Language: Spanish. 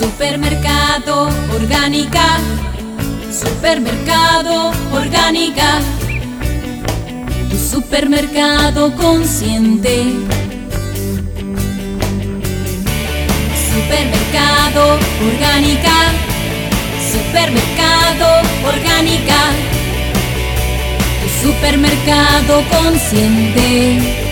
Supermercado Orgánica, Supermercado Orgánica, tu supermercado consciente. Supermercado Orgánica, Supermercado Orgánica, tu supermercado consciente.